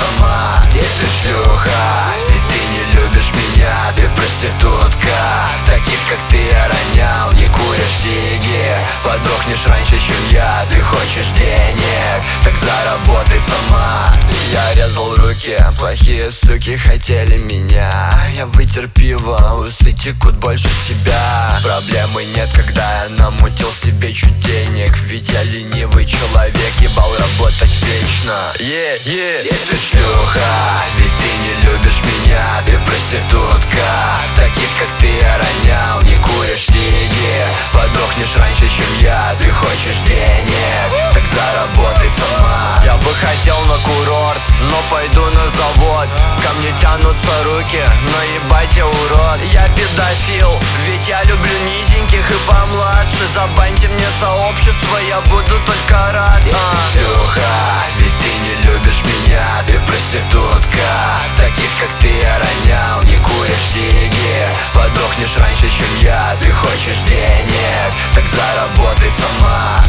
сама. И ты шлюха, ведь ты не любишь меня. Ты проститутка, таких как ты я ронял. Не куришь деньги, подохнешь раньше, чем я. Ты хочешь денег, так заработай сама. Я резал руки, плохие суки хотели меня. Я вытер пиво, усы текут больше тебя. Проблемы нет, когда я намутил себе чуть денег. Ведь я ленивый человек, ебал работать вечно. И ты шлюха, ведь ты не любишь меня. Ты проститутка, таких как ты я ронял. Не куришь деньги, подохнешь раньше, чем я. Ты хочешь денег, так заработай сама. Я бы хотел на курорт, но пойду на завод. Ко мне тянутся руки, но ебать я урод. Я педофил, ведь я люблю низеньких и помладше. Забаньте мне сообщество, я буду только рад. Шлюха, ведь ты не любишь меня. Ты проститутка, таких как ты я ронял. Не куришь деньги, подохнешь раньше, чем я. Ты хочешь денег, так заработай сама.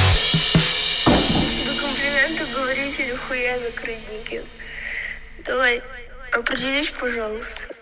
Тебе комплименты говорить или хуями крыльники? Давай, определись, пожалуйста.